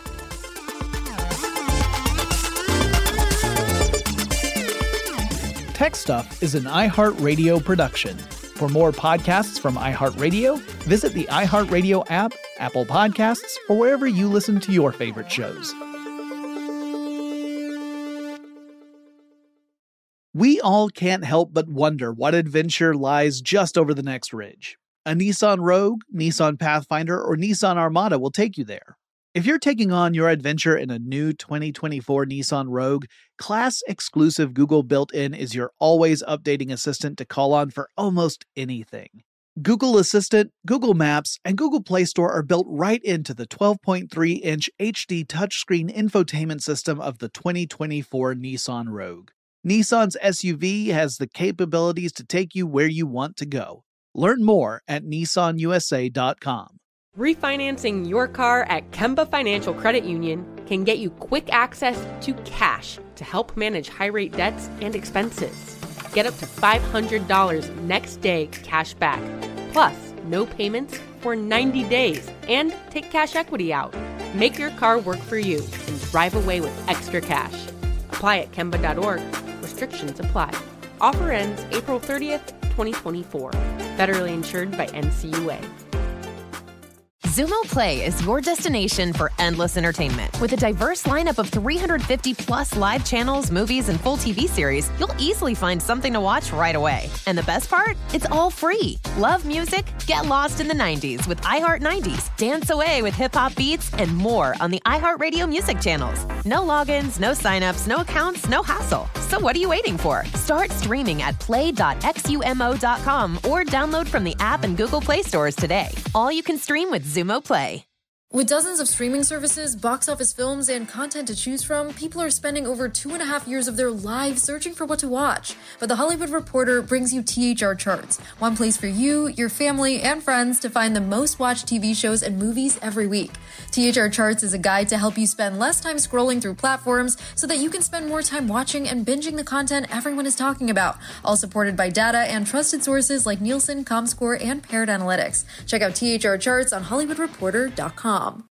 Tech Stuff is an iHeartRadio production. For more podcasts from iHeartRadio, visit the iHeartRadio app, Apple Podcasts, or wherever you listen to your favorite shows. We all can't help but wonder what adventure lies just over the next ridge. A Nissan Rogue, Nissan Pathfinder, or Nissan Armada will take you there. If you're taking on your adventure in a new twenty twenty-four Nissan Rogue, class-exclusive Google built-in is your always updating assistant to call on for almost anything. Google Assistant, Google Maps, and Google Play Store are built right into the twelve point three inch H D touchscreen infotainment system of the twenty twenty-four Nissan Rogue. Nissan's S U V has the capabilities to take you where you want to go. Learn more at Nissan U S A dot com. Refinancing your car at Kemba Financial Credit Union can get you quick access to cash to help manage high-rate debts and expenses. Get up to five hundred dollars next day cash back, plus no payments for ninety days, and take cash equity out. Make your car work for you and drive away with extra cash. Apply at Kemba dot org. Restrictions apply. Offer ends April thirtieth, twenty twenty-four. Federally insured by N C U A. Xumo Play is your destination for endless entertainment. With a diverse lineup of three hundred fifty plus live channels, movies, and full T V series, you'll easily find something to watch right away. And the best part? It's all free. Love music? Get lost in the nineties with iHeart nineties. Dance away with hip-hop beats and more on the iHeartRadio music channels. No logins, no signups, no accounts, no hassle. So what are you waiting for? Start streaming at play dot xumo dot com or download from the app and Google Play stores today. All you can stream with Xumo Play. With dozens of streaming services, box office films, and content to choose from, people are spending over two and a half years of their lives searching for what to watch. But The Hollywood Reporter brings you T H R Charts, one place for you, your family, and friends to find the most watched T V shows and movies every week. T H R Charts is a guide to help you spend less time scrolling through platforms so that you can spend more time watching and binging the content everyone is talking about, all supported by data and trusted sources like Nielsen, Comscore, and Paired Analytics. Check out T H R Charts on Hollywood Reporter dot com.